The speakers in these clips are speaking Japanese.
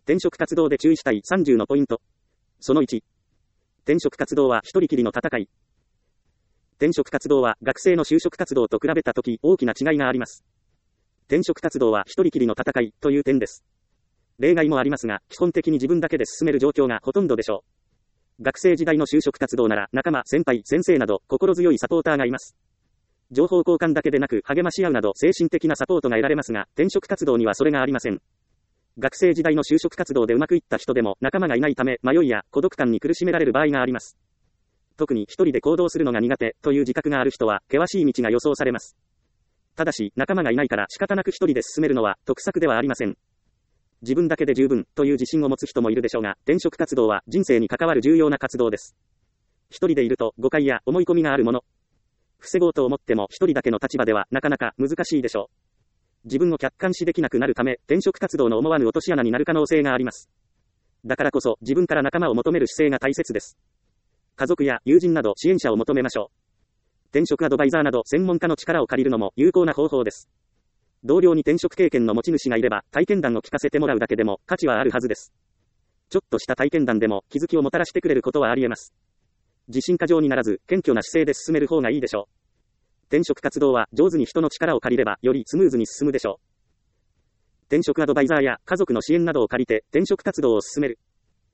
転職活動で注意したい30のポイント。その1。転職活動は一人きりの戦い。転職活動は学生の就職活動と比べたとき大きな違いがあります。転職活動は一人きりの戦いという点です。例外もありますが、基本的に自分だけで進める状況がほとんどでしょう。学生時代の就職活動なら仲間、先輩、先生など心強いサポーターがいます。情報交換だけでなく励まし合うなど精神的なサポートが得られますが、転職活動にはそれがありません。学生時代の就職活動でうまくいった人でも仲間がいないため迷いや孤独感に苦しめられる場合があります。特に一人で行動するのが苦手という自覚がある人は険しい道が予想されます。ただし仲間がいないから仕方なく一人で進めるのは得策ではありません。自分だけで十分という自信を持つ人もいるでしょうが、転職活動は人生に関わる重要な活動です。一人でいると誤解や思い込みがあるもの。防ごうと思っても一人だけの立場ではなかなか難しいでしょう。自分を客観視できなくなるため、転職活動の思わぬ落とし穴になる可能性があります。だからこそ自分から仲間を求める姿勢が大切です。家族や友人など支援者を求めましょう。転職アドバイザーなど専門家の力を借りるのも有効な方法です。同僚に転職経験の持ち主がいれば体験談を聞かせてもらうだけでも価値はあるはずです。ちょっとした体験談でも気づきをもたらしてくれることはあり得ます。自信過剰にならず謙虚な姿勢で進める方がいいでしょう。転職活動は上手に人の力を借りればよりスムーズに進むでしょう。転職アドバイザーや家族の支援などを借りて転職活動を進める。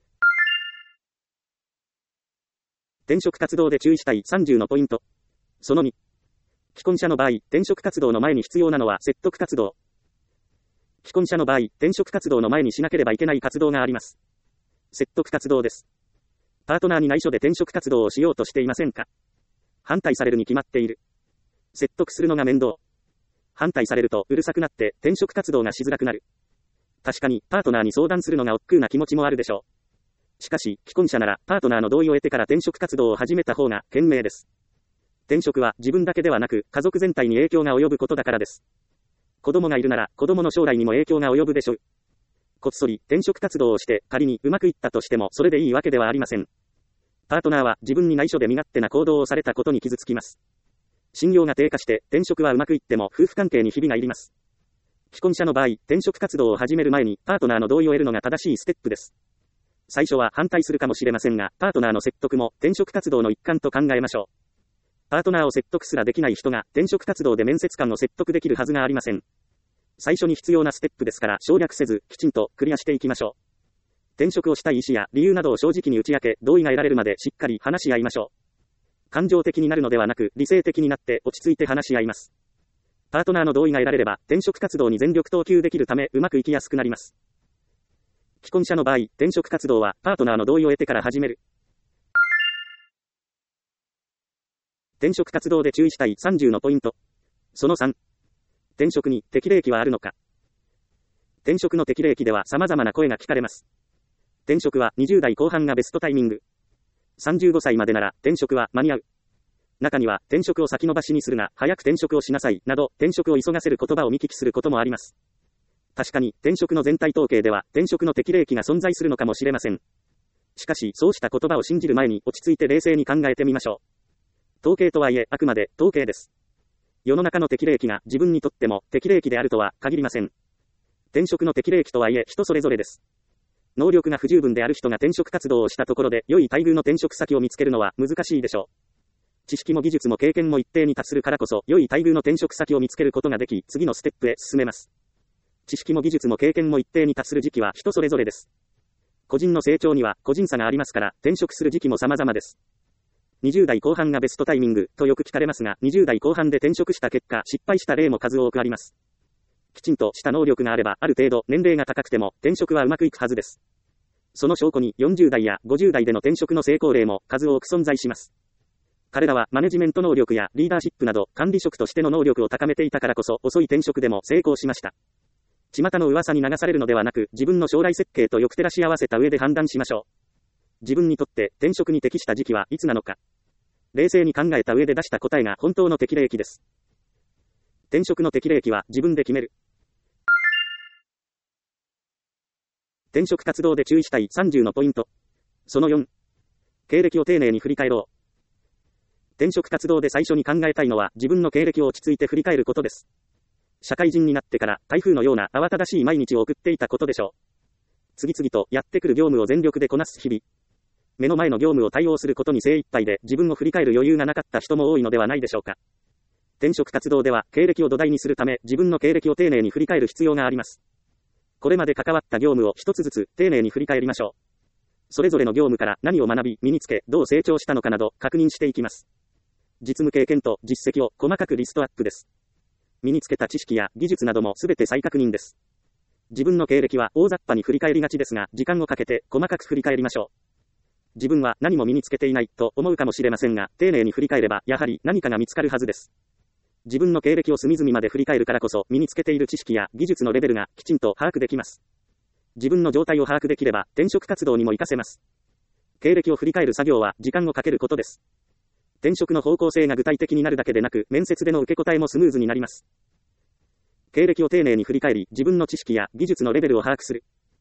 転職活動で注意したい30のポイント。その2。既婚者の場合、転職活動の前に必要なのは説得活動。既婚者の場合、転職活動の前にしなければいけない活動があります。説得活動です。パートナーに内緒で転職活動をしようとしていませんか？反対されるに決まっている。説得するのが面倒。反対されるとうるさくなって転職活動がしづらくなる。確かにパートナーに相談するのが億劫な気持ちもあるでしょう。しかし既婚者ならパートナーの同意を得てから転職活動を始めた方が賢明です。転職は自分だけではなく家族全体に影響が及ぶことだからです。子供がいるなら子供の将来にも影響が及ぶでしょう。こっそり転職活動をして仮にうまくいったとしてもそれでいいわけではありません。パートナーは自分に内緒で身勝手な行動をされたことに傷つきます。信用が低下して転職はうまくいっても夫婦関係にひびが入ります。既婚者の場合、転職活動を始める前にパートナーの同意を得るのが正しいステップです。最初は反対するかもしれませんが、パートナーの説得も転職活動の一環と考えましょう。パートナーを説得すらできない人が転職活動で面接官を説得できるはずがありません。最初に必要なステップですから省略せずきちんとクリアしていきましょう。転職をしたい意思や理由などを正直に打ち明け、同意が得られるまでしっかり話し合いましょう。感情的になるのではなく理性的になって落ち着いて話し合います。パートナーの同意が得られれば転職活動に全力投球できるためうまくいきやすくなります。既婚者の場合、転職活動はパートナーの同意を得てから始める。転職活動で注意したい30のポイント。その3。転職に適齢期はあるのか。転職の適齢期では様々な声が聞かれます。転職は20代後半がベストタイミング。35歳までなら転職は間に合う。中には転職を先延ばしにするが早く転職をしなさいなど転職を急がせる言葉を見聞きすることもあります。確かに転職の全体統計では転職の適齢期が存在するのかもしれません。しかしそうした言葉を信じる前に落ち着いて冷静に考えてみましょう。統計とはいえあくまで統計です。世の中の適齢期が自分にとっても適齢期であるとは限りません。転職の適齢期とはいえ人それぞれです。能力が不十分である人が転職活動をしたところで良い待遇の転職先を見つけるのは難しいでしょう。知識も技術も経験も一定に達するからこそ良い待遇の転職先を見つけることができ次のステップへ進めます。知識も技術も経験も一定に達する時期は人それぞれです。個人の成長には個人差がありますから転職する時期も様々です。20代後半がベストタイミングとよく聞かれますが20代後半で転職した結果失敗した例も数多くあります。きちんとした能力があればある程度年齢が高くても転職はうまくいくはずです。その証拠に40代や50代での転職の成功例も数多く存在します。彼らはマネジメント能力やリーダーシップなど管理職としての能力を高めていたからこそ遅い転職でも成功しました。巷の噂に流されるのではなく自分の将来設計とよく照らし合わせた上で判断しましょう。自分にとって転職に適した時期はいつなのか。冷静に考えた上で出した答えが本当の適齢期です。転職の適齢期は自分で決める。転職活動で注意したい30のポイント。その4。経歴を丁寧に振り返ろう。転職活動で最初に考えたいのは自分の経歴を落ち着いて振り返ることです。社会人になってから台風のような慌ただしい毎日を送っていたことでしょう。 次々とやってくる業務を全力でこなす日々。目の前の業務を対応することに精一杯で自分を振り返る余裕がなかった人も多いのではないでしょうか。転職活動では経歴を土台にするため自分の経歴を丁寧に振り返る必要があります。これまで関わった業務を一つずつ丁寧に振り返りましょう。それぞれの業務から何を学び、身につけ、どう成長したのかなど確認していきます。実務経験と実績を細かくリストアップです。身につけた知識や技術などもすべて再確認です。自分の経歴は大雑把に振り返りがちですが、時間をかけて細かく振り返りましょう。自分は何も身につけていないと思うかもしれませんが、丁寧に振り返ればやはり何かが見つかるはずです。自分の経歴を隅々まで振り返るからこそ、身につけている知識や技術のレベルがきちんと把握できます。自分の状態を把握できれば、転職活動にも活かせます。経歴を振り返る作業は時間をかけることです。転職の方向性が具体的になるだけでなく、面接での受け答えもスムーズになります。経歴を丁寧に振り返り、自分の知識や技術のレベルを把握する。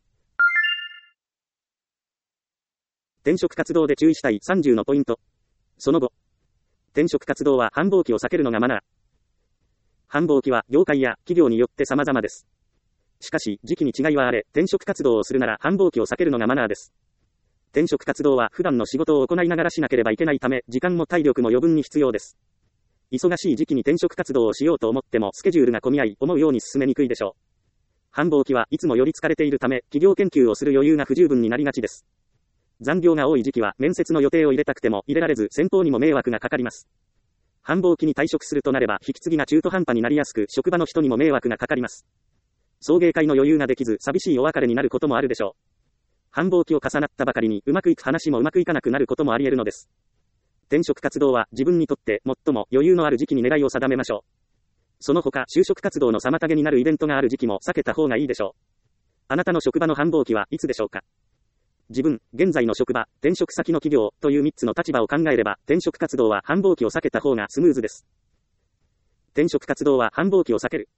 転職活動で注意したい30のポイント。その後、転職活動は繁忙期を避けるのがマナー。繁忙期は業界や企業によって様々です。しかし、時期に違いはあれ、転職活動をするなら繁忙期を避けるのがマナーです。転職活動は普段の仕事を行いながらしなければいけないため、時間も体力も余分に必要です。忙しい時期に転職活動をしようと思っても、スケジュールが混み合い、思うように進めにくいでしょう。繁忙期はいつもより疲れているため、企業研究をする余裕が不十分になりがちです。残業が多い時期は面接の予定を入れたくても入れられず、先方にも迷惑がかかります。繁忙期に退職するとなれば、引き継ぎが中途半端になりやすく、職場の人にも迷惑がかかります。送迎会の余裕ができず、寂しいお別れになることもあるでしょう。繁忙期を重なったばかりに、うまくいく話もうまくいかなくなることもあり得るのです。転職活動は自分にとって最も余裕のある時期に狙いを定めましょう。その他、就職活動の妨げになるイベントがある時期も避けた方がいいでしょう。あなたの職場の繁忙期はいつでしょうか。自分、現在の職場、転職先の企業という3つの立場を考えれば、転職活動は繁忙期を避けた方がスムーズです。転職活動は繁忙期を避ける。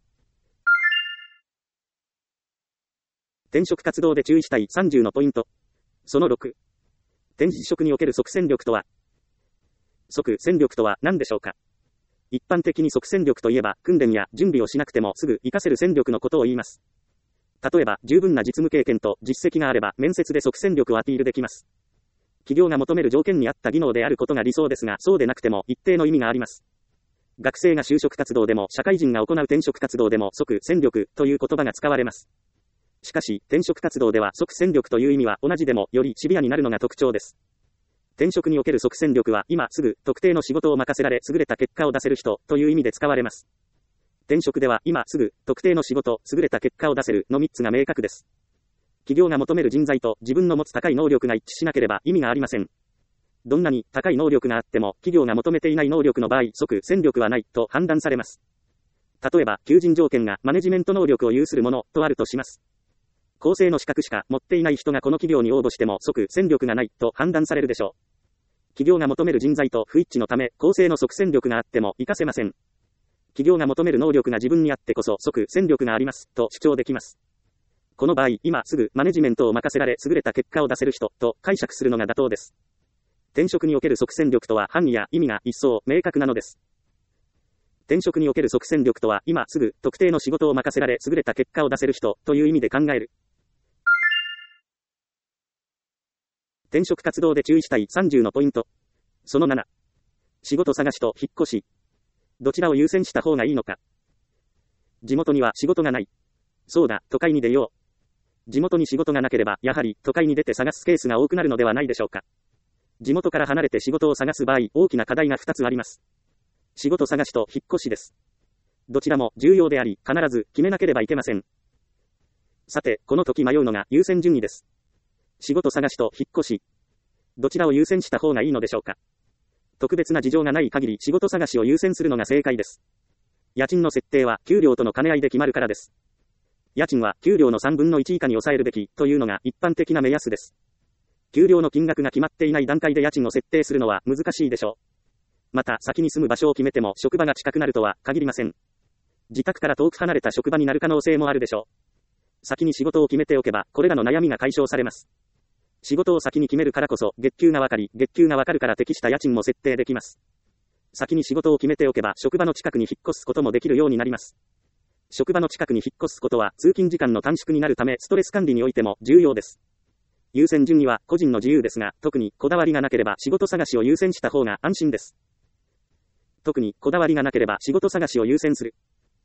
転職活動で注意したい30のポイント。その6。転職における即戦力とは。即戦力とは何でしょうか。一般的に即戦力といえば、訓練や準備をしなくてもすぐ活かせる戦力のことを言います。例えば、十分な実務経験と実績があれば、面接で即戦力をアピールできます。企業が求める条件に合った技能であることが理想ですが、そうでなくても一定の意味があります。学生が就職活動でも、社会人が行う転職活動でも、即戦力という言葉が使われます。しかし、転職活動では即戦力という意味は同じでもよりシビアになるのが特徴です。転職における即戦力は今すぐ特定の仕事を任せられ優れた結果を出せる人という意味で使われます。転職では今すぐ特定の仕事、優れた結果を出せるの3つが明確です。企業が求める人材と自分の持つ高い能力が一致しなければ意味がありません。どんなに高い能力があっても企業が求めていない能力の場合、即戦力はないと判断されます。例えば、求人条件がマネジメント能力を有するものとあるとします。公正の資格しか持っていない人がこの企業に応募しても即戦力がないと判断されるでしょう。企業が求める人材と不一致のため、公正の即戦力があっても活かせません。企業が求める能力が自分にあってこそ即戦力がありますと主張できます。この場合、今すぐマネジメントを任せられ優れた結果を出せる人と解釈するのが妥当です。転職における即戦力とは範囲や意味が一層明確なのです。転職における即戦力とは今すぐ特定の仕事を任せられ優れた結果を出せる人という意味で考える。転職活動で注意したい30のポイント。その7。仕事探しと引っ越し。どちらを優先した方がいいのか。地元には仕事がない。そうだ、都会に出よう。地元に仕事がなければ、やはり都会に出て探すケースが多くなるのではないでしょうか。地元から離れて仕事を探す場合、大きな課題が2つあります。仕事探しと引っ越しです。どちらも重要であり、必ず決めなければいけません。さて、この時迷うのが優先順位です。仕事探しと引っ越し。どちらを優先した方がいいのでしょうか。特別な事情がない限り仕事探しを優先するのが正解です。家賃の設定は給料との兼ね合いで決まるからです。家賃は給料の3分の1以下に抑えるべきというのが一般的な目安です。給料の金額が決まっていない段階で家賃を設定するのは難しいでしょう。また先に住む場所を決めても職場が近くなるとは限りません。自宅から遠く離れた職場になる可能性もあるでしょう。先に仕事を決めておけばこれらの悩みが解消されます。仕事を先に決めるからこそ月給がわかり、月給がわかるから適した家賃も設定できます。先に仕事を決めておけば職場の近くに引っ越すこともできるようになります。 職場の近くに引っ越すことは通勤時間の短縮になるためストレス管理においても重要です。優先順位は個人の自由ですが、特にこだわりがなければ仕事探しを優先した方が安心です。特にこだわりがなければ仕事探しを優先する。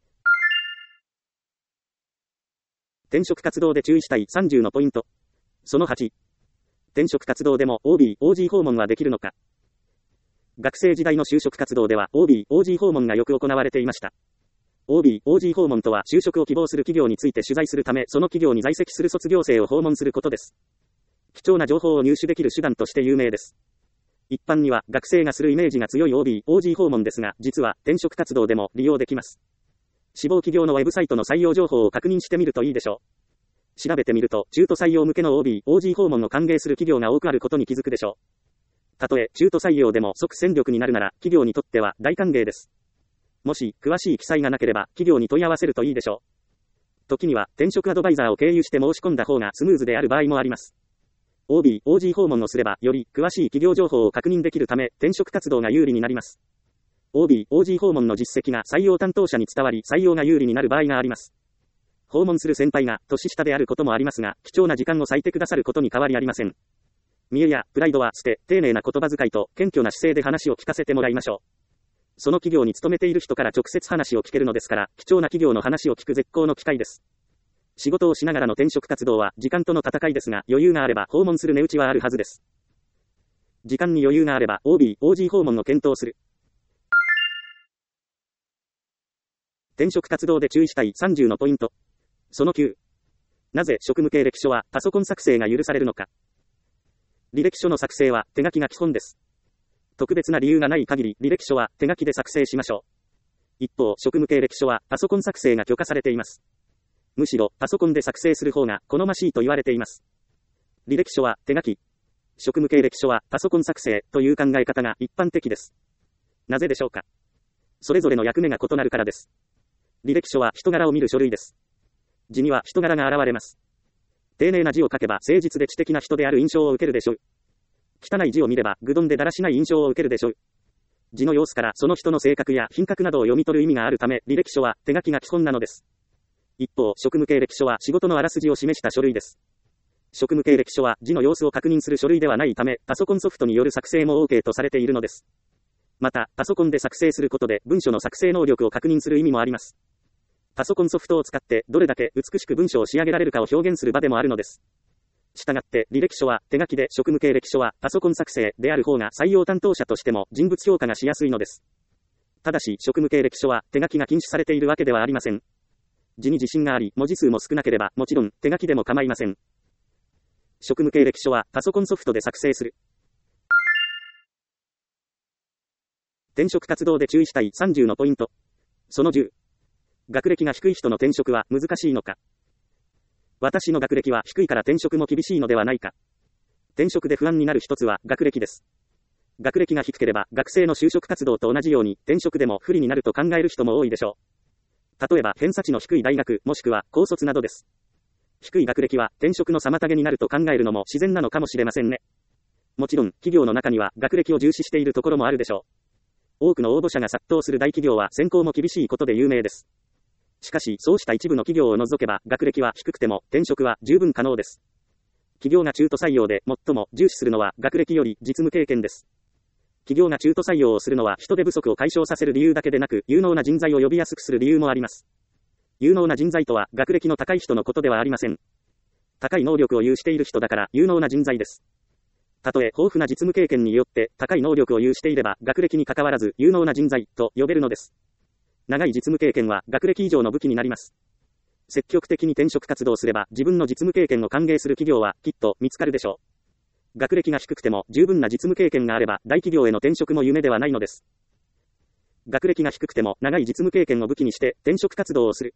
転職活動で注意したい30のポイント。その8。転職活動でも OB、OG 訪問はできるのか。学生時代の就職活動では OB、OG 訪問がよく行われていました。OB、OG 訪問とは就職を希望する企業について取材するため、その企業に在籍する卒業生を訪問することです。貴重な情報を入手できる手段として有名です。一般には学生がするイメージが強い OB、OG 訪問ですが、実は転職活動でも利用できます。志望企業のウェブサイトの採用情報を確認してみるといいでしょう。調べてみると、中途採用向けの OB、OG 訪問を歓迎する企業が多くあることに気づくでしょう。たとえ中途採用でも即戦力になるなら、企業にとっては大歓迎です。もし詳しい記載がなければ企業に問い合わせるといいでしょう。時には転職アドバイザーを経由して申し込んだ方がスムーズである場合もあります。OB、OG 訪問をすればより詳しい企業情報を確認できるため転職活動が有利になります。OB、OG 訪問の実績が採用担当者に伝わり採用が有利になる場合があります。訪問する先輩が年下であることもありますが、貴重な時間を割いてくださることに変わりありません。見栄やプライドは捨て、丁寧な言葉遣いと謙虚な姿勢で話を聞かせてもらいましょう。その企業に勤めている人から直接話を聞けるのですから、貴重な企業の話を聞く絶好の機会です。仕事をしながらの転職活動は時間との戦いですが、余裕があれば訪問する値打ちはあるはずです。時間に余裕があれば OB、OG 訪問を検討する。転職活動で注意したい30のポイント。その9。なぜ職務経歴書はパソコン作成が許されるのか。履歴書の作成は手書きが基本です。特別な理由がない限り履歴書は手書きで作成しましょう。一方、職務経歴書はパソコン作成が許可されています。むしろパソコンで作成する方が好ましいと言われています。履歴書は手書き、職務経歴書はパソコン作成という考え方が一般的です。なぜでしょうか。それぞれの役目が異なるからです。履歴書は人柄を見る書類です。字には人柄が現れます。丁寧な字を書けば誠実で知的な人である印象を受けるでしょう。汚い字を見れば愚鈍でだらしない印象を受けるでしょう。字の様子からその人の性格や品格などを読み取る意味があるため、履歴書は手書きが基本なのです。一方、職務経歴書は仕事のあらすじを示した書類です。職務経歴書は字の様子を確認する書類ではないため、パソコンソフトによる作成も OK とされているのです。また、パソコンで作成することで文書の作成能力を確認する意味もあります。パソコンソフトを使ってどれだけ美しく文章を仕上げられるかを表現する場でもあるのです。したがって履歴書は手書きで職務経歴書はパソコン作成である方が採用担当者としても人物評価がしやすいのです。ただし職務経歴書は手書きが禁止されているわけではありません。字に自信があり文字数も少なければもちろん手書きでも構いません。職務経歴書はパソコンソフトで作成する。転職活動で注意したい30のポイント。その10。学歴が低い人の転職は難しいのか。私の学歴は低いから転職も厳しいのではないか。転職で不安になる一つは学歴です。学歴が低ければ学生の就職活動と同じように転職でも不利になると考える人も多いでしょう。例えば偏差値の低い大学もしくは高卒などです。低い学歴は転職の妨げになると考えるのも自然なのかもしれませんね。もちろん企業の中には学歴を重視しているところもあるでしょう。多くの応募者が殺到する大企業は選考も厳しいことで有名です。しかし、そうした一部の企業を除けば、学歴は低くても、転職は十分可能です。企業が中途採用で最も重視するのは、学歴より実務経験です。企業が中途採用をするのは、人手不足を解消させる理由だけでなく、有能な人材を呼びやすくする理由もあります。有能な人材とは、学歴の高い人のことではありません。高い能力を有している人だから、有能な人材です。たとえ豊富な実務経験によって、高い能力を有していれば、学歴に関わらず、有能な人材と呼べるのです。長い実務経験は学歴以上の武器になります。積極的に転職活動すれば自分の実務経験を歓迎する企業はきっと見つかるでしょう。学歴が低くても十分な実務経験があれば大企業への転職も夢ではないのです。学歴が低くても長い実務経験を武器にして転職活動をする。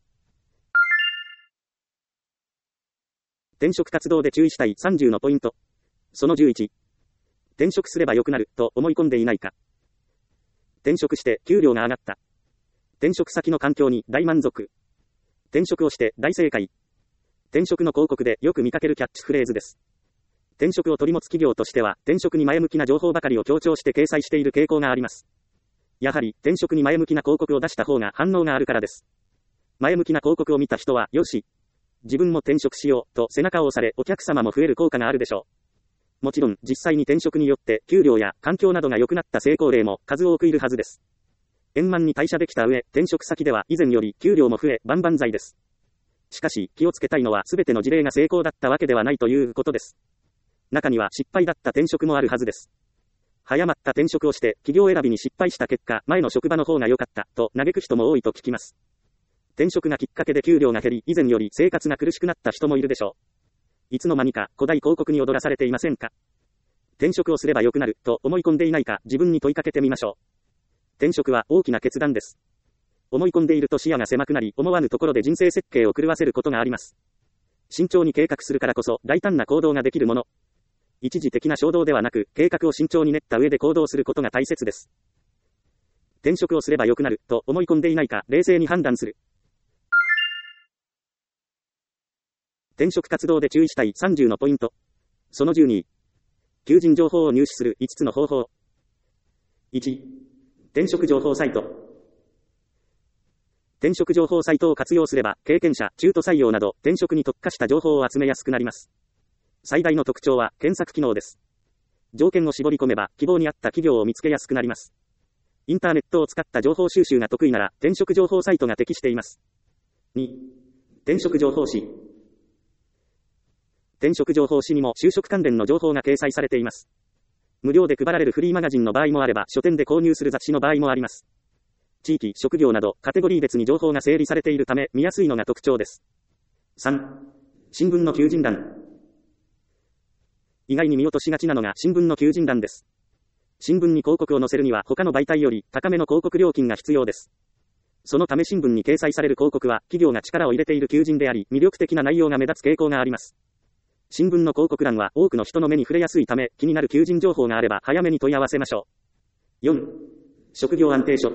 転職活動で注意したい30のポイント。その11。転職すれば良くなると思い込んでいないか。転職して給料が上がった。転職先の環境に大満足。転職をして大正解。転職の広告でよく見かけるキャッチフレーズです。転職を取り持つ企業としては、転職に前向きな情報ばかりを強調して掲載している傾向があります。やはり、転職に前向きな広告を出した方が反応があるからです。 前向きな広告を見た人は、よし、自分も転職しよう、と背中を押され、お客様も増える効果があるでしょう。もちろん、実際に転職によって、給料や環境などが良くなった成功例も数多くいるはずです。円満に退社できた上、転職先では以前より給料も増え、万々歳です。しかし、気をつけたいのは全ての事例が成功だったわけではないということです。中には失敗だった転職もあるはずです。早まった転職をして、企業選びに失敗した結果、前の職場の方が良かった、と嘆く人も多いと聞きます。転職がきっかけで給料が減り、以前より生活が苦しくなった人もいるでしょう。いつの間にか古代広告に踊らされていませんか？転職をすれば良くなる、と思い込んでいないか、自分に問いかけてみましょう。転職は大きな決断です。思い込んでいると視野が狭くなり、思わぬところで人生設計を狂わせることがあります。慎重に計画するからこそ、大胆な行動ができるもの。一時的な衝動ではなく、計画を慎重に練った上で行動することが大切です。転職をすれば良くなる、と思い込んでいないか、冷静に判断する。転職活動で注意したい30のポイント。その12。求人情報を入手する5つの方法。1、転職情報サイト。転職情報サイトを活用すれば、経験者、中途採用など、転職に特化した情報を集めやすくなります。最大の特徴は、検索機能です。条件を絞り込めば、希望に合った企業を見つけやすくなります。インターネットを使った情報収集が得意なら、転職情報サイトが適しています。2、転職情報誌。転職情報誌にも就職関連の情報が掲載されています。無料で配られるフリーマガジンの場合もあれば、書店で購入する雑誌の場合もあります。地域、職業など、カテゴリー別に情報が整理されているため、見やすいのが特徴です。3、新聞の求人欄。意外に見落としがちなのが新聞の求人欄です。新聞に広告を載せるには他の媒体より高めの広告料金が必要です。そのため新聞に掲載される広告は企業が力を入れている求人であり、魅力的な内容が目立つ傾向があります。新聞の広告欄は多くの人の目に触れやすいため、気になる求人情報があれば早めに問い合わせましょう。4、職業安定所。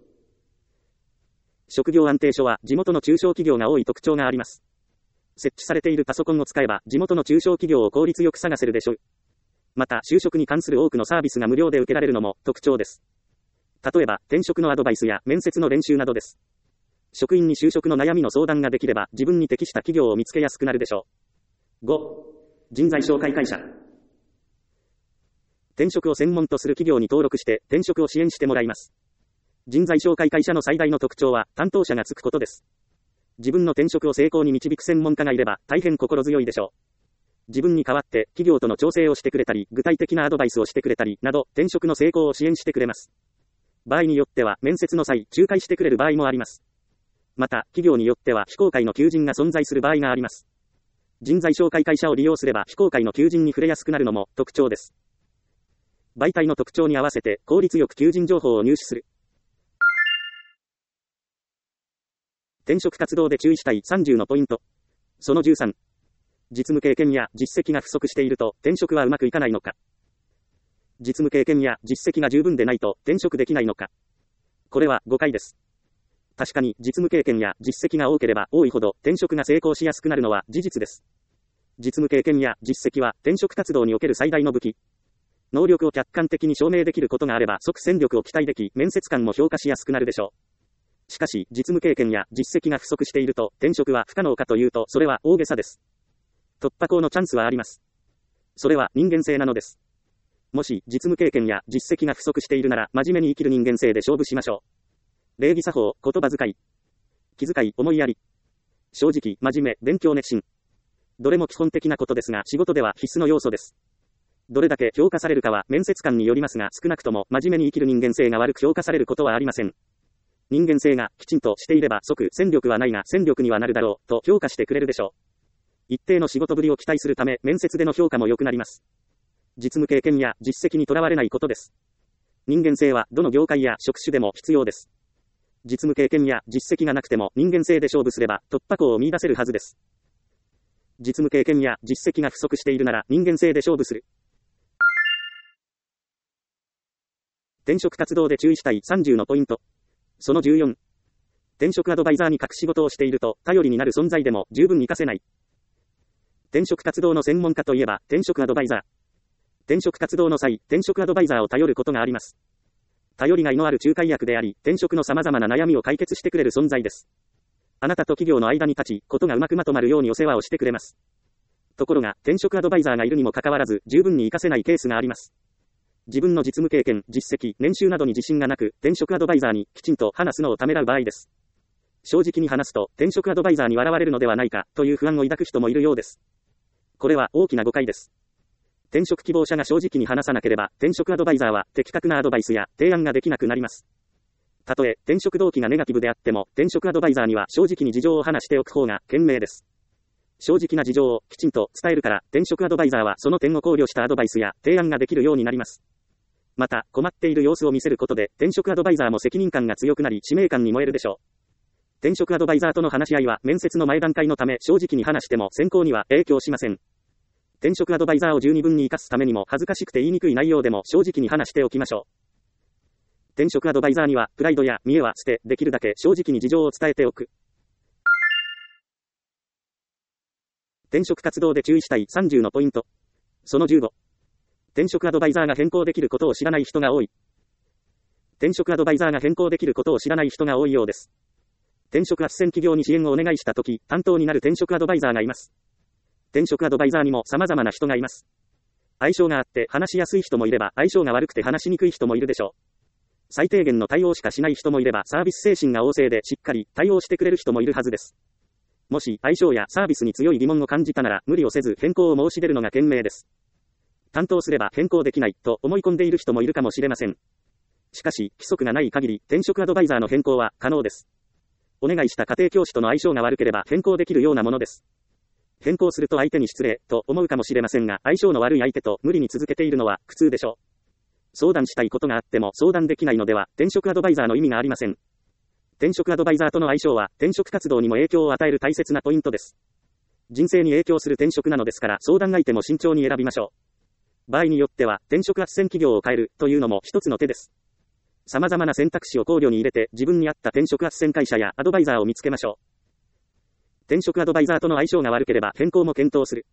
職業安定所は地元の中小企業が多い特徴があります。設置されているパソコンを使えば地元の中小企業を効率よく探せるでしょう。また就職に関する多くのサービスが無料で受けられるのも特徴です。例えば転職のアドバイスや面接の練習などです。職員に就職の悩みの相談ができれば自分に適した企業を見つけやすくなるでしょう。5、人材紹介会社。転職を専門とする企業に登録して転職を支援してもらいます。人材紹介会社の最大の特徴は担当者がつくことです。自分の転職を成功に導く専門家がいれば大変心強いでしょう。自分に代わって企業との調整をしてくれたり、具体的なアドバイスをしてくれたりなど、転職の成功を支援してくれます。場合によっては面接の際、仲介してくれる場合もあります。また、企業によっては非公開の求人が存在する場合があります。人材紹介会社を利用すれば非公開の求人に触れやすくなるのも特徴です。媒体の特徴に合わせて効率よく求人情報を入手する。転職活動で注意したい30のポイント。その13。実務経験や実績が不足していると転職はうまくいかないのか。実務経験や実績が十分でないと転職できないのか。これは誤解です。確かに実務経験や実績が多ければ多いほど転職が成功しやすくなるのは事実です。実務経験や実績は転職活動における最大の武器。能力を客観的に証明できることがあれば即戦力を期待でき、面接官も評価しやすくなるでしょう。しかし、実務経験や実績が不足していると、転職は不可能かというと、それは大げさです。突破口のチャンスはあります。それは人間性なのです。もし、実務経験や実績が不足しているなら、真面目に生きる人間性で勝負しましょう。礼儀作法、言葉遣い、気遣い、思いやり。正直、真面目、勉強熱心。どれも基本的なことですが、仕事では必須の要素です。どれだけ評価されるかは面接官によりますが、少なくとも真面目に生きる人間性が悪く評価されることはありません。人間性がきちんとしていれば即戦力はないが戦力にはなるだろうと評価してくれるでしょう。一定の仕事ぶりを期待するため面接での評価も良くなります。実務経験や実績にとらわれないことです。人間性はどの業界や職種でも必要です。実務経験や実績がなくても人間性で勝負すれば突破口を見出せるはずです。実務経験や実績が不足しているなら人間性で勝負する。転職活動で注意したい30のポイント。その14。転職アドバイザーに隠し事をしていると頼りになる存在でも十分活かせない。転職活動の専門家といえば転職アドバイザー。転職活動の際、転職アドバイザーを頼ることがあります。頼りがいのある仲介役であり、転職の様々な悩みを解決してくれる存在です。 あなたと企業の間に立ち、ことがうまくまとまるようにお世話をしてくれます。ところが、転職アドバイザーがいるにもかかわらず、十分に活かせないケースがあります。自分の実務経験、実績、年収などに自信がなく、転職アドバイザーにきちんと話すのをためらう場合です。正直に話すと、転職アドバイザーに笑われるのではないか、という不安を抱く人もいるようです。これは大きな誤解です。転職希望者が正直に話さなければ、転職アドバイザーは的確なアドバイスや提案ができなくなります。たとえ、転職動機がネガティブであっても、転職アドバイザーには正直に事情を話しておく方が賢明です。正直な事情をきちんと伝えるから、転職アドバイザーはその点を考慮したアドバイスや提案ができるようになります。また、困っている様子を見せることで、転職アドバイザーも責任感が強くなり、使命感に燃えるでしょう。転職アドバイザーとの話し合いは、面接の前段階のため、正直に話しても選考には影響しません。転職アドバイザーを十二分に活かすためにも、恥ずかしくて言いにくい内容でも正直に話しておきましょう。転職アドバイザーには、プライドや見栄は捨て、できるだけ正直に事情を伝えておく。転職活動で注意したい30のポイント。その15。転職アドバイザーが変更できることを知らない人が多い。転職アドバイザーが変更できることを知らない人が多いようです。転職斡旋企業に支援をお願いしたとき、担当になる転職アドバイザーがいます。転職アドバイザーにも様々な人がいます。相性があって話しやすい人もいれば、相性が悪くて話しにくい人もいるでしょう。最低限の対応しかしない人もいれば、サービス精神が旺盛でしっかり対応してくれる人もいるはずです。もし相性やサービスに強い疑問を感じたなら、無理をせず変更を申し出るのが賢明です。担当すれば変更できないと思い込んでいる人もいるかもしれません。しかし、規則がない限り、転職アドバイザーの変更は可能です。お願いした家庭教師との相性が悪ければ変更できるようなものです。変更すると相手に失礼と思うかもしれませんが、相性の悪い相手と無理に続けているのは苦痛でしょう。相談したいことがあっても相談できないのでは、転職アドバイザーの意味がありません。転職アドバイザーとの相性は、転職活動にも影響を与える大切なポイントです。人生に影響する転職なのですから、相談相手も慎重に選びましょう。場合によっては、転職斡旋企業を変えるというのも一つの手です。様々な選択肢を考慮に入れて、自分に合った転職斡旋会社やアドバイザーを見つけましょう。転職アドバイザーとの相性が悪ければ変更も検討する。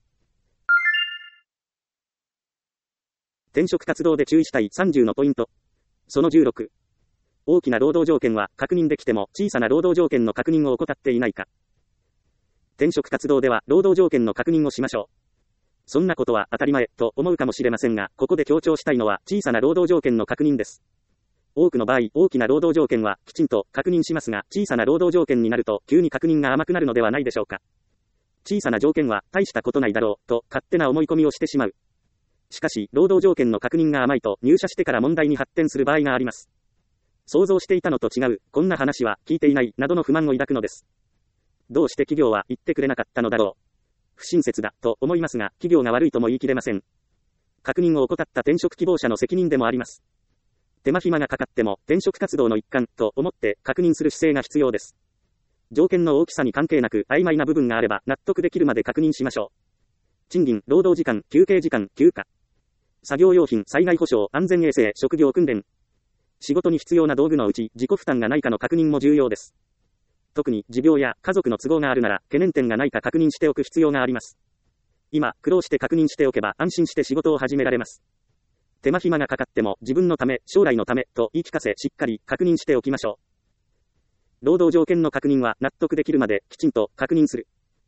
転職活動で注意したい30のポイント。その16。大きな労働条件は確認できても小さな労働条件の確認を怠っていないか。転職活動では労働条件の確認をしましょう。そんなことは当たり前と思うかもしれませんが、ここで強調したいのは小さな労働条件の確認です。多くの場合、大きな労働条件はきちんと確認しますが、小さな労働条件になると急に確認が甘くなるのではないでしょうか。小さな条件は大したことないだろうと勝手な思い込みをしてしまう。しかし、労働条件の確認が甘いと入社してから問題に発展する場合があります。想像していたのと違う、こんな話は聞いていない、などの不満を抱くのです。どうして企業は言ってくれなかったのだろう。不親切だ、と思いますが、企業が悪いとも言い切れません。確認を怠った転職希望者の責任でもあります。手間暇がかかっても、転職活動の一環、と思って確認する姿勢が必要です。条件の大きさに関係なく、曖昧な部分があれば、納得できるまで確認しましょう。賃金、労働時間、休憩時間、休暇。作業用品、災害保障、安全衛生、職業訓練。仕事に必要な道具のうち、自己負担がないかの確認も重要です。特に、持病や家族の都合があるなら、懸念点がないか確認しておく必要があります。今、苦労して確認しておけば、安心して仕事を始められます。手間暇がかかっても、自分のため、将来のため、と言い聞かせ、しっかり確認しておきましょう。労働条件の確認は、納得できるまで、きちんと確認する。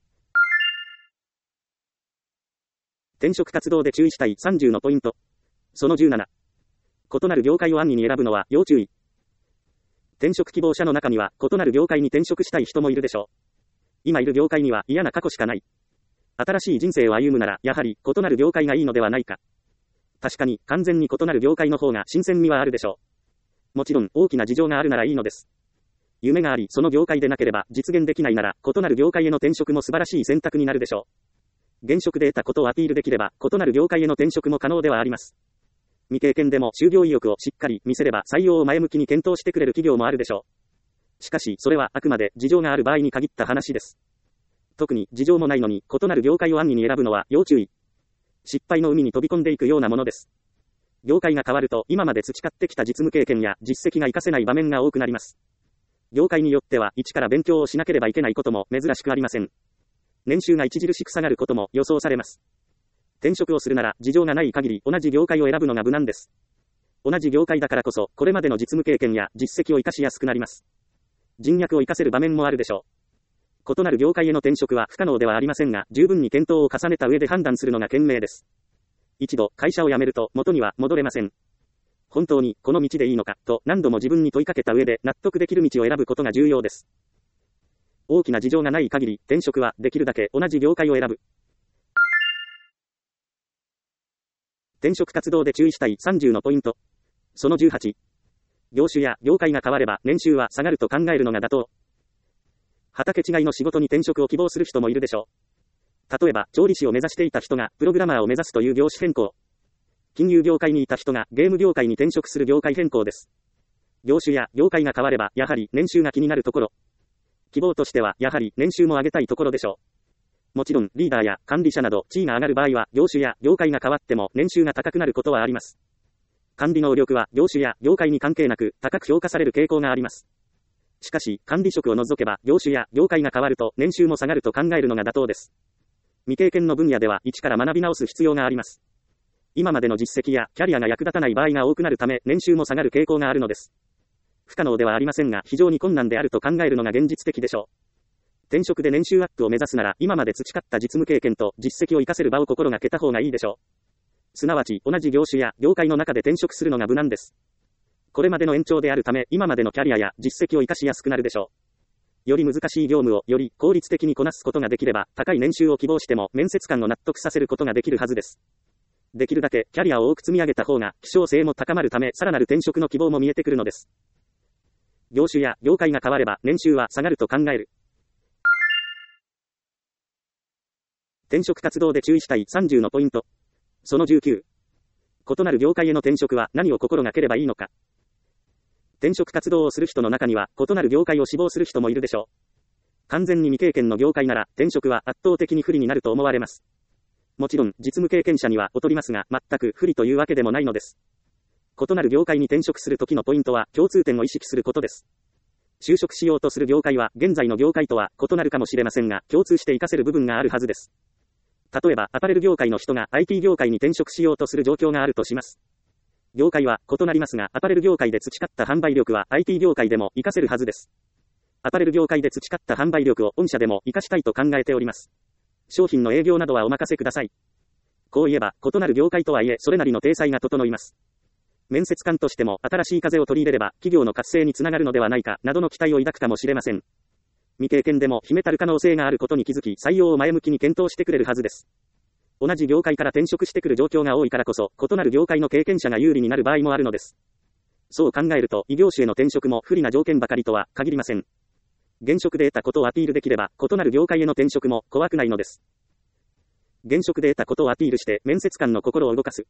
転職活動で注意したい30のポイント。その17。異なる業界を安易に選ぶのは要注意。転職希望者の中には異なる業界に転職したい人もいるでしょう。今いる業界には嫌な過去しかない。新しい人生を歩むならやはり異なる業界がいいのではないか。確かに完全に異なる業界の方が新鮮味はあるでしょう。もちろん大きな事情があるならいいのです。夢がありその業界でなければ実現できないなら異なる業界への転職も素晴らしい選択になるでしょう。現職で得たことをアピールできれば、異なる業界への転職も可能ではあります。未経験でも就業意欲をしっかり見せれば採用を前向きに検討してくれる企業もあるでしょう。しかし、それはあくまで事情がある場合に限った話です。特に事情もないのに異なる業界を安易に選ぶのは要注意。失敗の海に飛び込んでいくようなものです。業界が変わると今まで培ってきた実務経験や実績が活かせない場面が多くなります。業界によっては一から勉強をしなければいけないことも珍しくありません。年収が著しく下がることも予想されます。転職をするなら事情がない限り同じ業界を選ぶのが無難です。同じ業界だからこそこれまでの実務経験や実績を活かしやすくなります。人脈を活かせる場面もあるでしょう。 異なる業界への転職は不可能ではありませんが、十分に検討を重ねた上で判断するのが賢明です。一度会社を辞めると元には戻れません。本当にこの道でいいのかと何度も自分に問いかけた上で納得できる道を選ぶことが重要です。大きな事情がない限り転職はできるだけ同じ業界を選ぶ。転職活動で注意したい30のポイント。その18。業種や業界が変われば年収は下がると考えるのが妥当。畑違いの仕事に転職を希望する人もいるでしょう。例えば、調理師を目指していた人がプログラマーを目指すという業種変更。金融業界にいた人がゲーム業界に転職する業界変更です。業種や業界が変われば、やはり年収が気になるところ。希望としては、やはり年収も上げたいところでしょう。もちろん、リーダーや管理者など地位が上がる場合は、業種や業界が変わっても年収が高くなることはあります。管理能力は業種や業界に関係なく高く評価される傾向があります。しかし、管理職を除けば、業種や業界が変わると年収も下がると考えるのが妥当です。未経験の分野では一から学び直す必要があります。今までの実績やキャリアが役立たない場合が多くなるため、年収も下がる傾向があるのです。不可能ではありませんが、非常に困難であると考えるのが現実的でしょう。転職で年収アップを目指すなら、今まで培った実務経験と実績を活かせる場を心がけた方がいいでしょう。すなわち、同じ業種や業界の中で転職するのが無難です。これまでの延長であるため、今までのキャリアや実績を活かしやすくなるでしょう。より難しい業務をより効率的にこなすことができれば、高い年収を希望しても面接官を納得させることができるはずです。できるだけキャリアを多く積み上げた方が希少性も高まるため、さらなる転職の希望も見えてくるのです。業種や業界が変われば年収は下がると考える。転職活動で注意したい30のポイント。その19。異なる業界への転職は何を心がければいいのか。転職活動をする人の中には異なる業界を志望する人もいるでしょう。完全に未経験の業界なら転職は圧倒的に不利になると思われます。もちろん実務経験者には劣りますが、全く不利というわけでもないのです。異なる業界に転職するときのポイントは共通点を意識することです。就職しようとする業界は現在の業界とは異なるかもしれませんが、共通して活かせる部分があるはずです。例えばアパレル業界の人が IT 業界に転職しようとする状況があるとします。業界は異なりますが、アパレル業界で培った販売力は IT 業界でも活かせるはずです。アパレル業界で培った販売力を御社でも活かしたいと考えております。商品の営業などはお任せください。こう言えば、異なる業界とはいえ、それなりの体裁が整います。面接官としても新しい風を取り入れれば、企業の活性につながるのではないか、などの期待を抱くかもしれません。未経験でも秘めたる可能性があることに気づき、採用を前向きに検討してくれるはずです。同じ業界から転職してくる状況が多いからこそ、異なる業界の経験者が有利になる場合もあるのです。そう考えると、異業種への転職も不利な条件ばかりとは限りません。現職で得たことをアピールできれば、異なる業界への転職も怖くないのです。現職で得たことをアピールして、面接官の心を動かす。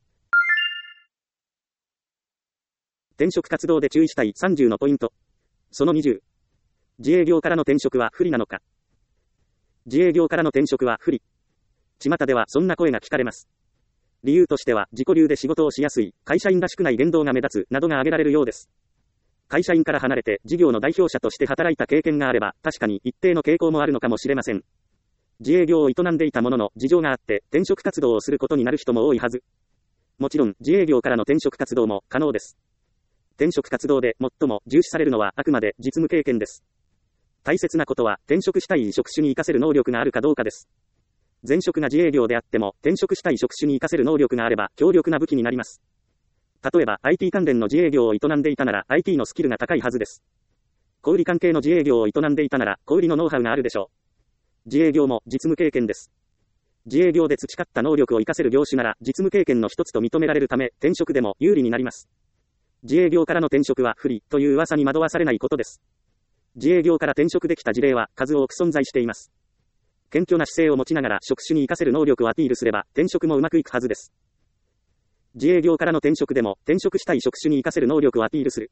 転職活動で注意したい30のポイント。その20。自営業からの転職は不利なのか。自営業からの転職は不利。巷ではそんな声が聞かれます。理由としては、自己流で仕事をしやすい、会社員らしくない言動が目立つ、などが挙げられるようです。会社員から離れて事業の代表者として働いた経験があれば、確かに一定の傾向もあるのかもしれません。自営業を営んでいたものの事情があって転職活動をすることになる人も多いはず。もちろん自営業からの転職活動も可能です。転職活動で最も重視されるのはあくまで実務経験です。大切なことは転職したい職種に活かせる能力があるかどうかです。前職が自営業であっても転職したい職種に活かせる能力があれば強力な武器になります。例えば IT 関連の自営業を営んでいたなら IT のスキルが高いはずです。小売関係の自営業を営んでいたなら小売のノウハウがあるでしょう。自営業も実務経験です。自営業で培った能力を活かせる業種なら実務経験の一つと認められるため転職でも有利になります。自営業からの転職は不利という噂に惑わされないことです。自営業から転職できた事例は数多く存在しています。謙虚な姿勢を持ちながら職種に活かせる能力をアピールすれば転職もうまくいくはずです。自営業からの転職でも転職したい職種に活かせる能力をアピールする。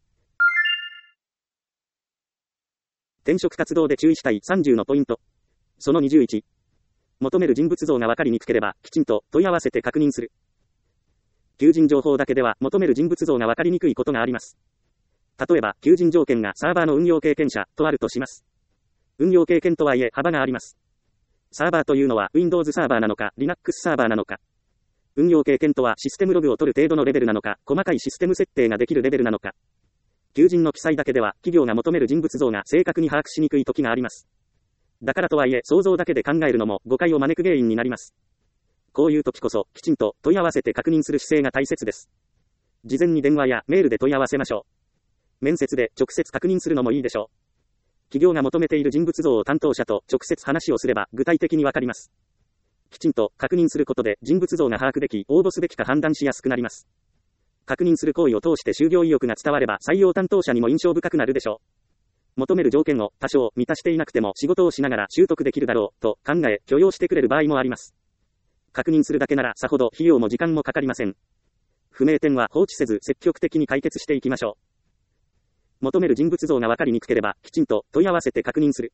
転職活動で注意したい30のポイント。その21。求める人物像が分かりにくければきちんと問い合わせて確認する。求人情報だけでは求める人物像が分かりにくいことがあります。例えば求人条件がサーバーの運用経験者とあるとします。運用経験とはいえ幅があります。サーバーというのは Windows サーバーなのか Linux サーバーなのか。運用経験とはシステムログを取る程度のレベルなのか、細かいシステム設定ができるレベルなのか。求人の記載だけでは企業が求める人物像が正確に把握しにくい時があります。 だからとはいえ、想像だけで考えるのも誤解を招く原因になります。こういう時こそ、きちんと問い合わせて確認する姿勢が大切です。事前に電話やメールで問い合わせましょう。面接で直接確認するのもいいでしょう。企業が求めている人物像を担当者と直接話をすれば具体的にわかります。きちんと確認することで人物像が把握でき、応募すべきか判断しやすくなります。確認する行為を通して就業意欲が伝われば採用担当者にも印象深くなるでしょう。求める条件を多少満たしていなくても仕事をしながら習得できるだろうと考え許容してくれる場合もあります。確認するだけならさほど費用も時間もかかりません。不明点は放置せず積極的に解決していきましょう。求める人物像が分かりにくければきちんと問い合わせて確認する。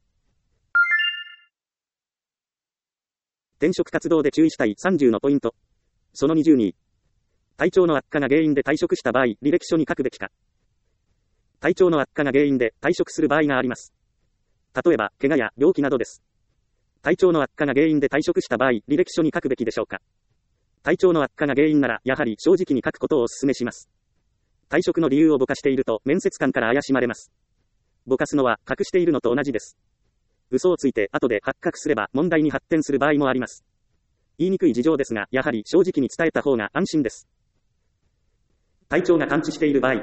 転職活動で注意したい30のポイント。その22。体調の悪化が原因で退職した場合、履歴書に書くべきか。体調の悪化が原因で退職する場合があります。例えば、怪我や病気などです。体調の悪化が原因で退職した場合、履歴書に書くべきでしょうか。体調の悪化が原因なら、やはり正直に書くことをお勧めします。退職の理由をぼかしていると、面接官から怪しまれます。ぼかすのは、隠しているのと同じです。嘘をついて後で発覚すれば問題に発展する場合もあります。言いにくい事情ですが、やはり正直に伝えた方が安心です。体調が完治している場合。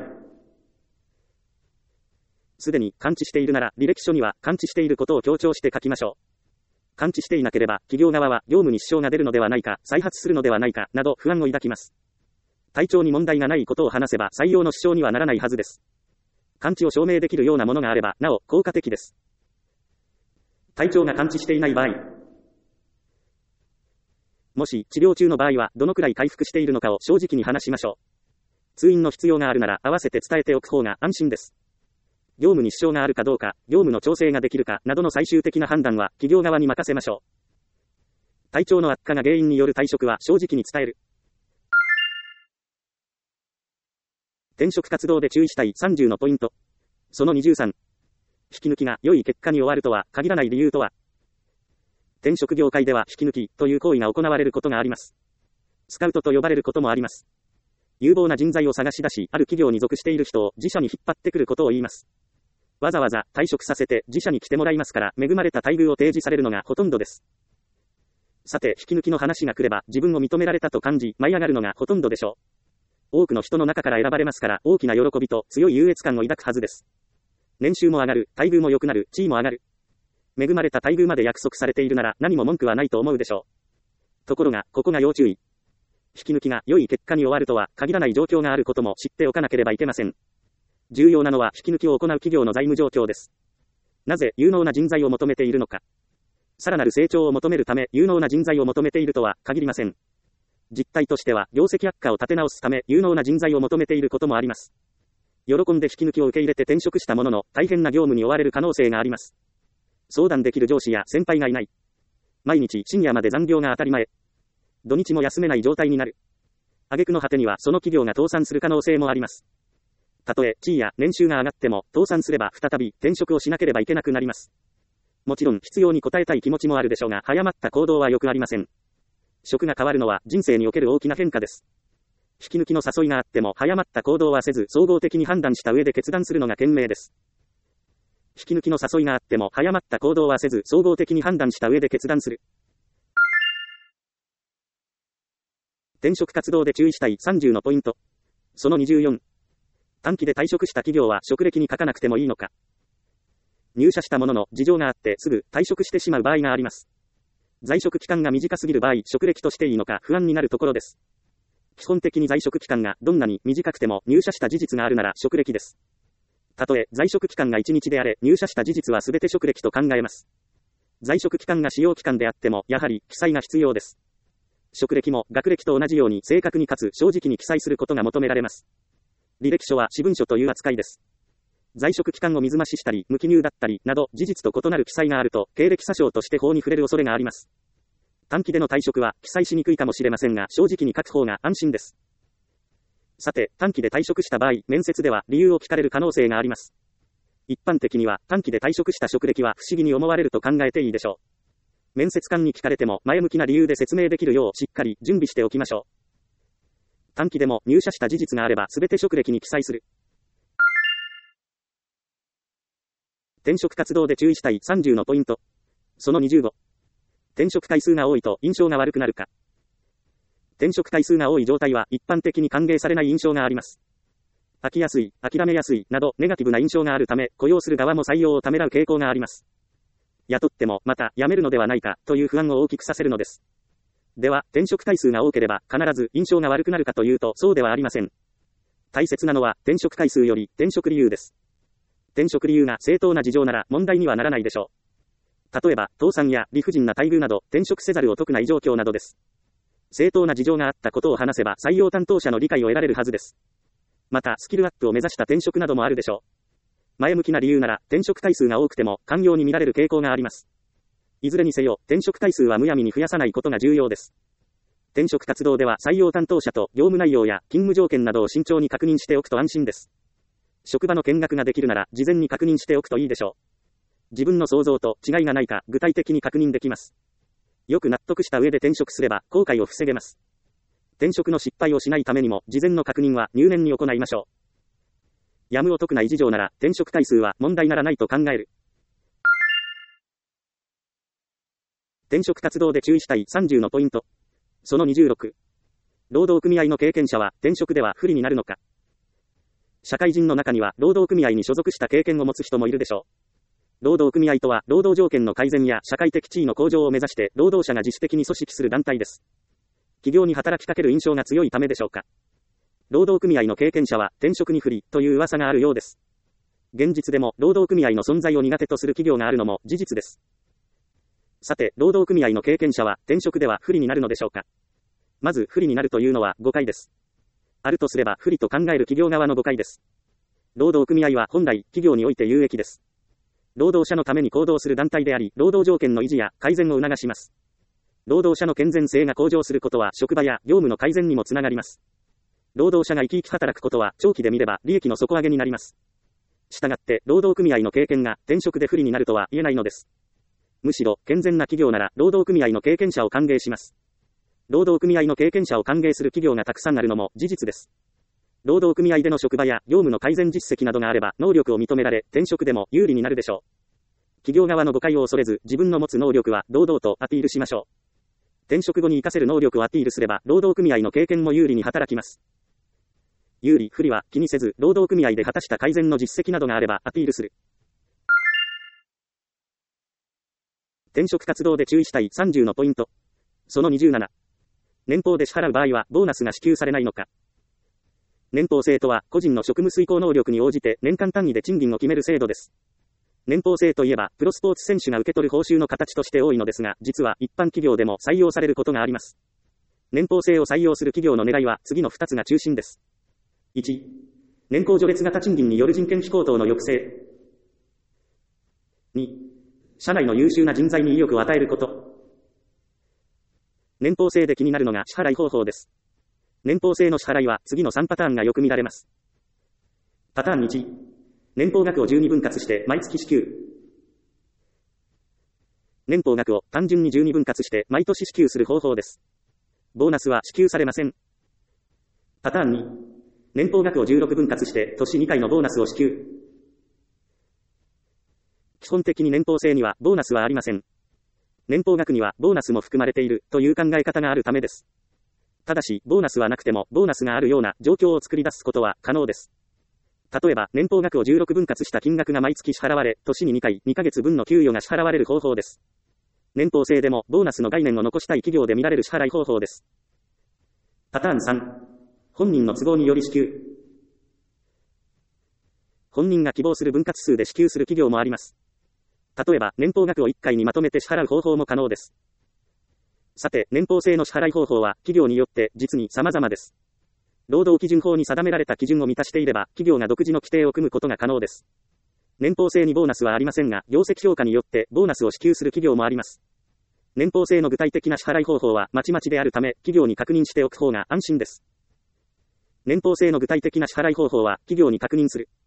すでに完治しているなら、履歴書には完治していることを強調して書きましょう。完治していなければ、企業側は業務に支障が出るのではないか、再発するのではないか、など不安を抱きます。体調に問題がないことを話せば採用の支障にはならないはずです。完治を証明できるようなものがあれば、なお効果的です。体調が完治していない場合。もし治療中の場合はどのくらい回復しているのかを正直に話しましょう。通院の必要があるなら合わせて伝えておく方が安心です。業務に支障があるかどうか、業務の調整ができるかなどの最終的な判断は企業側に任せましょう。体調の悪化が原因による退職は正直に伝える。転職活動で注意したい30のポイント。その23。引き抜きが良い結果に終わるとは限らない理由とは。転職業界では引き抜きという行為が行われることがあります。スカウトと呼ばれることもあります。有望な人材を探し出し、ある企業に属している人を自社に引っ張ってくることを言います。わざわざ退職させて自社に来てもらいますから、恵まれた待遇を提示されるのがほとんどです。さて、引き抜きの話が来れば、自分を認められたと感じ、舞い上がるのがほとんどでしょう。多くの人の中から選ばれますから、大きな喜びと強い優越感を抱くはずです。年収も上がる、待遇も良くなる、地位も上がる。恵まれた待遇まで約束されているなら、何も文句はないと思うでしょう。ところが、ここが要注意。引き抜きが良い結果に終わるとは限らない状況があることも知っておかなければいけません。重要なのは引き抜きを行う企業の財務状況です。なぜ有能な人材を求めているのか。さらなる成長を求めるため有能な人材を求めているとは限りません。実態としては業績悪化を立て直すため有能な人材を求めていることもあります。喜んで引き抜きを受け入れて転職したものの大変な業務に追われる可能性があります。相談できる上司や先輩がいない。毎日深夜まで残業が当たり前。土日も休めない状態になる。挙句の果てにはその企業が倒産する可能性もあります。たとえ地位や年収が上がっても倒産すれば再び転職をしなければいけなくなります。もちろん必要に応えたい気持ちもあるでしょうが、早まった行動はよくありません。職が変わるのは人生における大きな変化です。引き抜きの誘いがあっても早まった行動はせず、総合的に判断した上で決断するのが賢明です。引き抜きの誘いがあっても早まった行動はせず、総合的に判断した上で決断する。転職活動で注意したい30のポイント。その24。短期で退職した企業は職歴に書かなくてもいいのか。入社したものの事情があってすぐ退職してしまう場合があります。在職期間が短すぎる場合、職歴としていいのか不安になるところです。基本的に在職期間がどんなに短くても入社した事実があるなら職歴です。たとえ在職期間が1日であれ、入社した事実は全て職歴と考えます。在職期間が使用期間であっても、やはり記載が必要です。職歴も学歴と同じように正確にかつ正直に記載することが求められます。履歴書は私文書という扱いです。在職期間を水増ししたり、無記入だったり、など、事実と異なる記載があると、経歴詐称として法に触れる恐れがあります。短期での退職は、記載しにくいかもしれませんが、正直に書く方が安心です。さて、短期で退職した場合、面接では、理由を聞かれる可能性があります。一般的には、短期で退職した職歴は、不思議に思われると考えていいでしょう。面接官に聞かれても、前向きな理由で説明できるよう、しっかり準備しておきましょう。短期でも入社した事実があれば全て職歴に記載する。転職活動で注意したい30のポイント。 その25。転職回数が多いと印象が悪くなるか。転職回数が多い状態は一般的に歓迎されない印象があります。飽きやすい、諦めやすい、などネガティブな印象があるため、雇用する側も採用をためらう傾向があります。雇ってもまた辞めるのではないかという不安を大きくさせるのです。では、転職回数が多ければ必ず印象が悪くなるかというとそうではありません。大切なのは転職回数より転職理由です。転職理由が正当な事情なら問題にはならないでしょう。例えば、倒産や理不尽な待遇など転職せざるを得ない状況などです。正当な事情があったことを話せば採用担当者の理解を得られるはずです。また、スキルアップを目指した転職などもあるでしょう。前向きな理由なら転職回数が多くても寛容に見られる傾向があります。いずれにせよ、転職回数はむやみに増やさないことが重要です。転職活動では採用担当者と業務内容や勤務条件などを慎重に確認しておくと安心です。職場の見学ができるなら事前に確認しておくといいでしょう。自分の想像と違いがないか具体的に確認できます。よく納得した上で転職すれば後悔を防げます。転職の失敗をしないためにも事前の確認は入念に行いましょう。やむを得ない事情なら転職回数は問題ならないと考える。転職活動で注意したい30のポイント。その26。労働組合の経験者は転職では不利になるのか。社会人の中には労働組合に所属した経験を持つ人もいるでしょう。労働組合とは労働条件の改善や社会的地位の向上を目指して労働者が自主的に組織する団体です。企業に働きかける印象が強いためでしょうか。労働組合の経験者は転職に不利という噂があるようです。現実でも労働組合の存在を苦手とする企業があるのも事実です。さて、労働組合の経験者は転職では不利になるのでしょうか。まず不利になるというのは誤解です。あるとすれば不利と考える企業側の誤解です。労働組合は本来企業において有益です。労働者のために行動する団体であり、労働条件の維持や改善を促します。労働者の健全性が向上することは職場や業務の改善にもつながります。労働者が生き生き働くことは長期で見れば利益の底上げになります。したがって労働組合の経験が転職で不利になるとは言えないのです。むしろ健全な企業なら労働組合の経験者を歓迎します。労働組合の経験者を歓迎する企業がたくさんあるのも事実です。労働組合での職場や業務の改善実績などがあれば能力を認められ転職でも有利になるでしょう。企業側の誤解を恐れず自分の持つ能力は堂々とアピールしましょう。転職後に活かせる能力をアピールすれば労働組合の経験も有利に働きます。有利不利は気にせず労働組合で果たした改善の実績などがあればアピールする。転職活動で注意したい30のポイント。その27。年俸で支払う場合はボーナスが支給されないのか。年俸制とは個人の職務遂行能力に応じて年間単位で賃金を決める制度です。年俸制といえばプロスポーツ選手が受け取る報酬の形として多いのですが、実は一般企業でも採用されることがあります。年俸制を採用する企業の狙いは次の2つが中心です。1、年功序列型賃金による人件費高騰の抑制。2、社内の優秀な人材に意欲を与えること。年俸制で気になるのが支払い方法です。年俸制の支払いは次の3パターンがよく見られます。パターン1、年俸額を12分割して毎月支給。年俸額を単純に12分割して毎年支給する方法です。ボーナスは支給されません。パターン2、年俸額を16分割して年2回のボーナスを支給。基本的に年俸制にはボーナスはありません。年俸額にはボーナスも含まれているという考え方があるためです。ただし、ボーナスはなくてもボーナスがあるような状況を作り出すことは可能です。例えば、年俸額を16分割した金額が毎月支払われ、年に2回、2ヶ月分の給与が支払われる方法です。年俸制でもボーナスの概念を残したい企業で見られる支払い方法です。パターン3、本人の都合により支給。本人が希望する分割数で支給する企業もあります。例えば、年俸額を1回にまとめて支払う方法も可能です。さて、年俸制の支払い方法は企業によって実に様々です。労働基準法に定められた基準を満たしていれば、企業が独自の規定を組むことが可能です。年俸制にボーナスはありませんが、業績評価によってボーナスを支給する企業もあります。年俸制の具体的な支払い方法はまちまちであるため、企業に確認しておく方が安心です。年俸制の具体的な支払い方法は企業に確認する。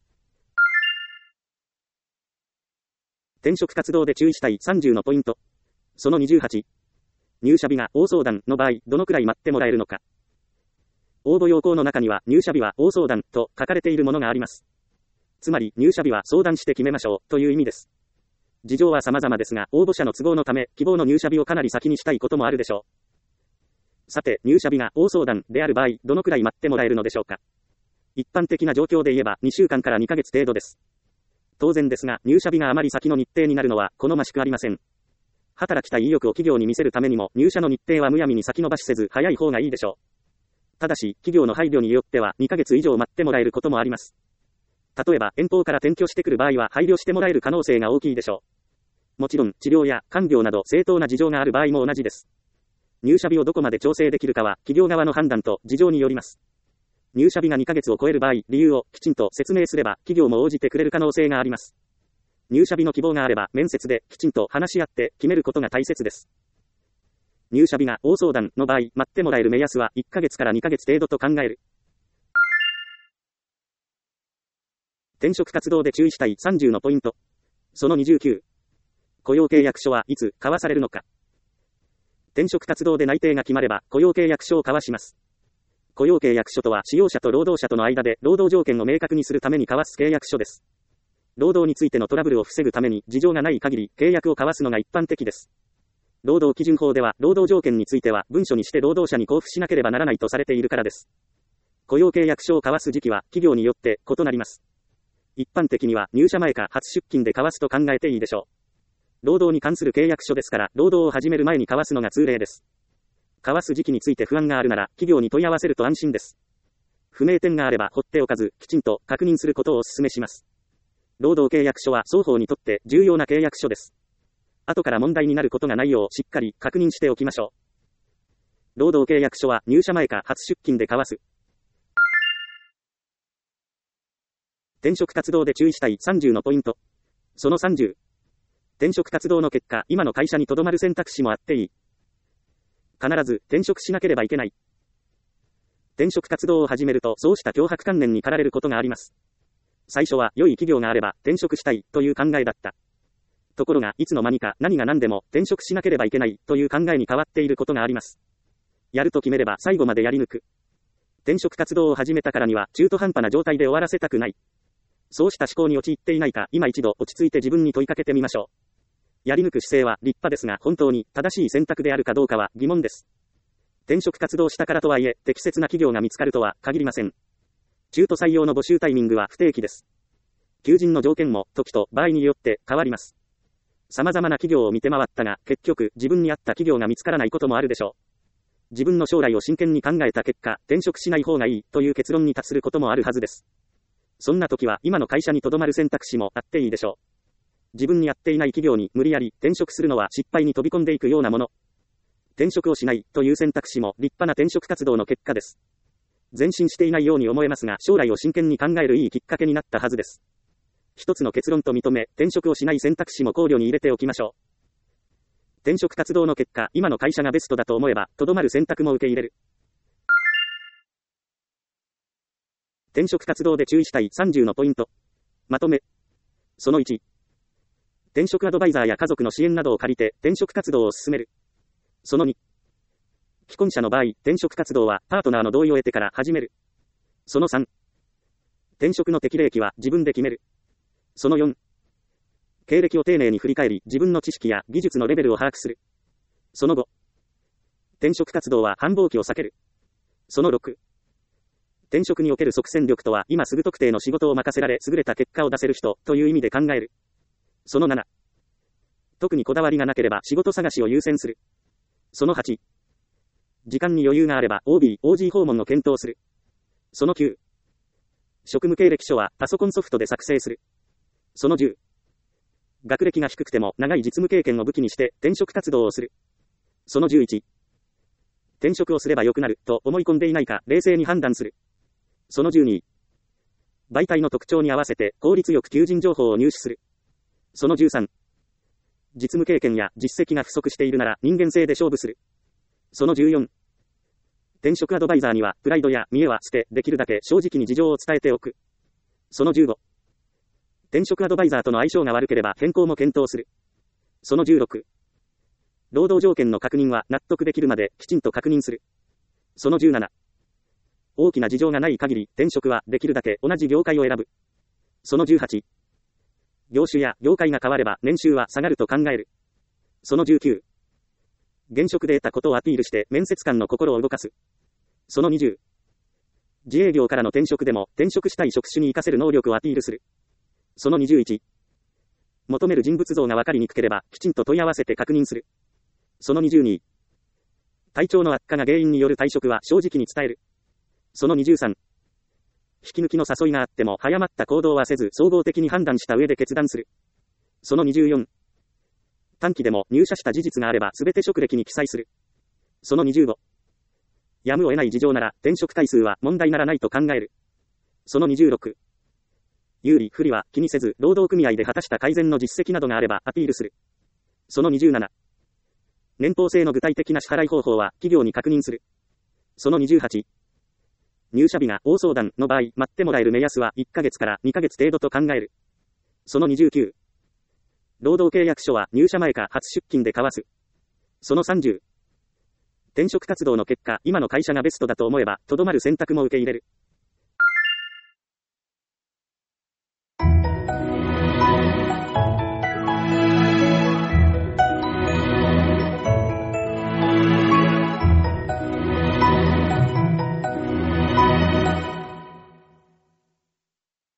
転職活動で注意したい30のポイント。その28。入社日が大相談の場合、どのくらい待ってもらえるのか。応募要項の中には入社日は大相談と書かれているものがあります。つまり入社日は相談して決めましょうという意味です。 事情は様々ですが、応募者の都合のため、希望の入社日をかなり先にしたいこともあるでしょう。さて、入社日が大相談である場合、どのくらい待ってもらえるのでしょうか。一般的な状況で言えば、2週間から2ヶ月程度です。当然ですが、入社日があまり先の日程になるのは、好ましくありません。働きたい意欲を企業に見せるためにも、入社の日程はむやみに先延ばしせず、早い方がいいでしょう。ただし、企業の配慮によっては、2ヶ月以上待ってもらえることもあります。例えば、遠方から転居してくる場合は、配慮してもらえる可能性が大きいでしょう。もちろん、治療や看病など正当な事情がある場合も同じです。入社日をどこまで調整できるかは、企業側の判断と事情によります。入社日が2ヶ月を超える場合、理由をきちんと説明すれば、企業も応じてくれる可能性があります。入社日の希望があれば、面接できちんと話し合って決めることが大切です。入社日が大相談の場合、待ってもらえる目安は1ヶ月から2ヶ月程度と考える。転職活動で注意したい30のポイント。その29。雇用契約書はいつ交わされるのか。転職活動で内定が決まれば、雇用契約書を交わします。雇用契約書とは、使用者と労働者との間で労働条件を明確にするために交わす契約書です。労働についてのトラブルを防ぐために、事情がない限り、契約を交わすのが一般的です。労働基準法では、労働条件については、文書にして労働者に交付しなければならないとされているからです。雇用契約書を交わす時期は、企業によって異なります。一般的には、入社前か初出勤で交わすと考えていいでしょう。労働に関する契約書ですから、労働を始める前に交わすのが通例です。交わす時期について不安があるなら、企業に問い合わせると安心です。不明点があれば放っておかず、きちんと確認することをお勧めします。労働契約書は双方にとって重要な契約書です。後から問題になることがないようしっかり確認しておきましょう。労働契約書は入社前か初出勤で交わす。転職活動で注意したい30のポイント。その30。転職活動の結果、今の会社に留まる選択肢もあっていい。必ず転職しなければいけない。転職活動を始めると、そうした強迫観念に駆られることがあります。最初は良い企業があれば転職したいという考えだった。ところが、いつの間にか何が何でも転職しなければいけないという考えに変わっていることがあります。やると決めれば最後までやり抜く。転職活動を始めたからには中途半端な状態で終わらせたくない。そうした思考に陥っていないか、今一度落ち着いて自分に問いかけてみましょう。やり抜く姿勢は立派ですが、本当に正しい選択であるかどうかは疑問です。転職活動したからとはいえ、適切な企業が見つかるとは限りません。中途採用の募集タイミングは不定期です。求人の条件も時と場合によって変わります。様々な企業を見て回ったが、結局自分に合った企業が見つからないこともあるでしょう。自分の将来を真剣に考えた結果、転職しない方がいいという結論に達することもあるはずです。そんな時は今の会社に留まる選択肢もあっていいでしょう。自分に合っていない企業に無理やり転職するのは失敗に飛び込んでいくようなもの。転職をしないという選択肢も立派な転職活動の結果です。前進していないように思えますが、将来を真剣に考えるいいきっかけになったはずです。一つの結論と認め、転職をしない選択肢も考慮に入れておきましょう。転職活動の結果、今の会社がベストだと思えば、とどまる選択も受け入れる。転職活動で注意したい30のポイント。まとめ。その1。転職アドバイザーや家族の支援などを借りて転職活動を進める。その2。既婚者の場合、転職活動はパートナーの同意を得てから始める。その3。転職の適齢期は自分で決める。その4。経歴を丁寧に振り返り、自分の知識や技術のレベルを把握する。その5。転職活動は繁忙期を避ける。その6。転職における即戦力とは、今すぐ特定の仕事を任せられ優れた結果を出せる人という意味で考える。その7。特にこだわりがなければ仕事探しを優先する。その8。時間に余裕があれば OB、OG 訪問の検討をする。その9。職務経歴書はパソコンソフトで作成する。その10。学歴が低くても長い実務経験を武器にして転職活動をする。その11。転職をすれば良くなると思い込んでいないか冷静に判断する。その12。媒体の特徴に合わせて効率よく求人情報を入手する。その13。実務経験や実績が不足しているなら人間性で勝負する。その14。転職アドバイザーにはプライドや見栄は捨て、できるだけ正直に事情を伝えておく。その15。転職アドバイザーとの相性が悪ければ変更も検討する。その16。労働条件の確認は納得できるまできちんと確認する。その17。大きな事情がない限り転職はできるだけ同じ業界を選ぶ。その18。 業種や業界が変われば年収は下がると考える。その19。現職で得たことをアピールして面接官の心を動かす。その20。自営業からの転職でも転職したい職種に活かせる能力をアピールする。その21。求める人物像が分かりにくければきちんと問い合わせて確認する。その22。体調の悪化が原因による退職は正直に伝える。その23。引き抜きの誘いがあっても早まった行動はせず総合的に判断した上で決断する。その24。短期でも入社した事実があれば全て職歴に記載する。その25。やむを得ない事情なら転職回数は問題ならないと考える。その26。有利不利は気にせず労働組合で果たした改善の実績などがあればアピールする。その27。年俸制の具体的な支払い方法は企業に確認する。その28。入社日が大相談の場合、待ってもらえる目安は1ヶ月から2ヶ月程度と考える。その29。労働契約書は入社前か初出勤で交わす。その30。転職活動の結果、今の会社がベストだと思えば、とどまる選択も受け入れる。